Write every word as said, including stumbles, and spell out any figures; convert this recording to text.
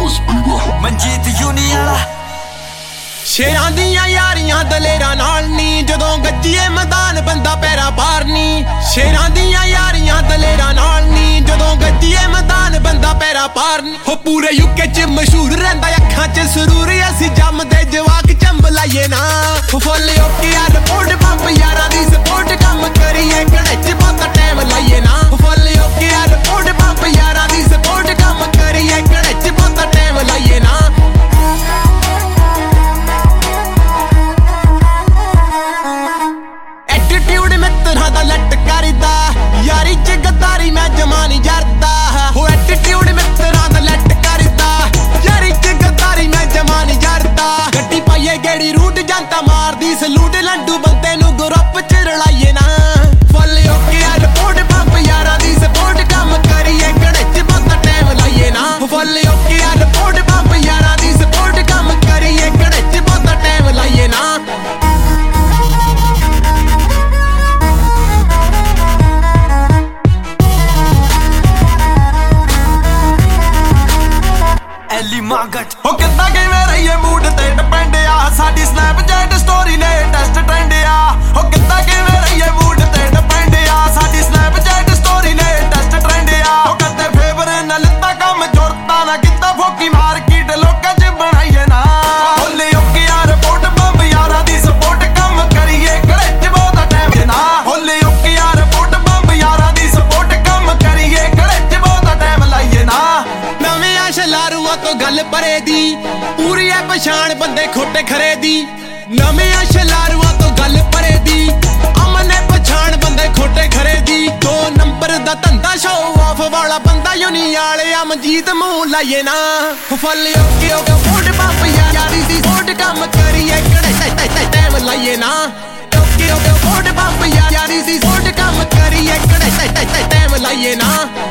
Manjeet uni ਵਾਲਾ ਸ਼ੇਰਾਂ ਦੀਆਂ ਯਾਰੀਆਂ ਦਲੇਰਾਂ ਨਾਲ ਨੀ ਜਦੋਂ ਗੱਜੀਏ ਮੈਦਾਨ ਬੰਦਾ ਪੈਰਾ ਪਾਰ ਨੀ ਸ਼ੇਰਾਂ ਦੀਆਂ ਯਾਰੀਆਂ ਦਲੇਰਾਂ ਨਾਲ ਨੀ ਜਦੋਂ ਗੱਜੀਏ ਮੈਦਾਨ ਬੰਦਾ ਪੈਰਾ ਪਾਰ ਨੀ ਹੋ ਪੂਰੇ ਯੂਕੇ ਚ ਮਸ਼ਹੂਰ ਰਹਿੰਦਾ ਅੱਖਾਂ ਚ ਸਰੂਰ ਅਸੀਂ ਜੰਮਦੇ ਜਵਾਕ ਚੰਬ ਲਾਈਏ ਨਾ ਫੁੱਲ ਓਕੇ ਆ ਰਿਪੋਰਟ ਪੰਪ ਯਾਰਾਂ ਦੀ ਸਪੋਰਟ ਕੰਮ ਕਰੀਏ ਕੜੇ ਚ ਬਹੁਤਾ ਟਾਈਮ ਲਾਈਏ ਨਾ ਫੁੱਲ ਓਕੇ ਆ ਰਿਪੋਰਟ ਪੰਪ ਯਾਰਾਂ ਦੀ ਸਪੋਰਟ ਕੰਮ ਕਰੀਏ ਕੜੇ ਚ ਬਹੁਤਾ ਟਾਈਮ ਲਾਈਏ ਨਾ ਐਟੀਟਿਊਡ ਮਿੱਤਰਾਂ ਦਾ ਲੱਟ ਕਰਦਾ ਯਾਰੀ ਚ ਗੱਦਾਰੀ ਮੈਂ ਜਮਾ ਨਹੀਂ ਜਰਦਾ ਹੋ ਐਟੀਟਿਊਡ ਮਿੱਤਰਾਂ ਦਾ ਲੱਟ ਕਰਦਾ ਯਾਰੀ ਚ ਗੱਦਾਰੀ ਮੈਂ ਜਮਾ ਨਹੀਂ ਜਰਦਾ ਗੱਡੀ ਪਾਈਏ ਗੇੜੀ ਰੂਟ ਜਨਤਾ ਮਾਰਦੀ ਸਲੂਟ ਲੰਡੂ ਬੰਦੇ ਨੂੰ ਗਰੁੱਪ ਚ ਰਲਾਈਏ ਨਾ ਫੁੱਲ ਓਕੇ ਆ ਰਿਪੋਰਟ ਪੰਪ ਯਾਰਾਂ ਦੀ ਸਪੋਰਟ ਕੰਮ ਕਰੀਏ ਕੜੇ ਚ ਬਹੁਤਾ ਟਾਈਮ ਲਾਈਏ ਨਾ ਫੁੱਲ ਓਕੇ ਆ ਰਿਪੋਰਟ ਪੰਪ ਯਾਰਾਂ ਦੀ ਸਪੋਰਟ ਕੰਮ ਕਰੀਏ ਕੜੇ ਚ ਬਹੁਤਾ ਟਾਈਮ ਲਾਈਏ ਨਾ ਐਲੀ ਮਾਗਟ ਹੋ ਕਿੱਦਾਂ ਕਿਵੇਂ ਰਹੀਏ ਮੂਡ ਤੇ ਡਿਪੈਂਡ ਆ ਸਾਡੀ ਸਨੈਪਚੈਟ ਸਟੋਰੀ ਨੇ ਟੈਸਟ ਟ੍ਰੈਂਡ ਆ ਹੋ ਕਿੱਦਾਂ ਕਿਵੇਂ ਰਹੀਏ ਮੂਡ ਤੇ ਡਿਪੈਂਡ ਆ ਸਾਡੀ ਸਨੈਪਚੈਟ ਸਟੋਰੀ ਨੇ ਟੈਸਟ ਟ੍ਰੈਂਡ ਆ ਹੋ ਕਦੇ ਫੇਵਰ ਨਾ ਲਿੱਤਾ ਕੰਮ ਜੁੜਤਾ ਨਾ ਕੀਤਾ ਫੋਕੀ ਮਾਰਕੀਟ ਲੋਕਾਂ ਚ ਬਣਾਈਏ ਨਾ ਹੋਲੇ ਓਕੇ ਆ ਰਿਪੋਰਟ ਬੰਬ ਯਾਰਾਂ ਦੀ ਸਪੋਰਟ ਕੰਮ ਕਰੀਏ ਕੜੇ ਚ ਬਹੁਤਾ ਟਾਈਮ ਨਾ ਹੋਲੇ ਓਕੇ ਆ ਰਿਪੋਰਟ ਬੰਬ ਯਾਰਾਂ ਦੀ ਸਪੋਰਟ ਕੰਮ ਕਰੀਏ ਕੜੇ ਚ ਬਹੁਤਾ ਟਾਈਮ ਲਾਈਏ ਨਾ ਨਵੇਂ ਆਸ਼ਲਾਰੂਆਂ ਤੋਂ ਗੱਲ ਪਰੇ ਦੀ ਪੂਰੀ ਐ ਪਛਾਣ ਬੰਦੇ ਖੋਟੇ ਖਰੇ ਦੀ ਨਵੇਂ ਆਸ਼ਲਾਰੂਆਂ ਤੋਂ ਗੱਲ ਪਰੇ ਦੀ ਅਮਨ ਐ ਪਛਾਣ ਬੰਦੇ ਖੋਟੇ ਖਰੇ ਦੀ ਦੋ ਨੰਬਰ ਦਾ ਧੰਦਾ ਸ਼ੋਅ ਆਫ ਵਾਲਾ ਬੰਦਾ ਯੂਨੀ ਵਾਲੇ ਆ ਮਨਜੀਤ ਮੂੰਹ ਲਾਈਏ ਨਾ ਫੁੱਲ ਓਕੇ ਓਕੇ ਫੋਟ ਪੰਪ ਯਾਰੀ ਦੀ ਸਪੋਰਟ ਕੰਮ ਕਰੀਏ ਕੜੇ ਟਾਈਮ ਲਾਈਏ ਨਾ ਓਕੇ ਓਕੇ ਫੋਟ ਪੰਪ ਯਾਰੀ ਦੀ ਸਪੋਰਟ ਕੰਮ ਕਰੀਏ ਕੜੇ ਟਾਈਮ ਲਾਈਏ ਨਾ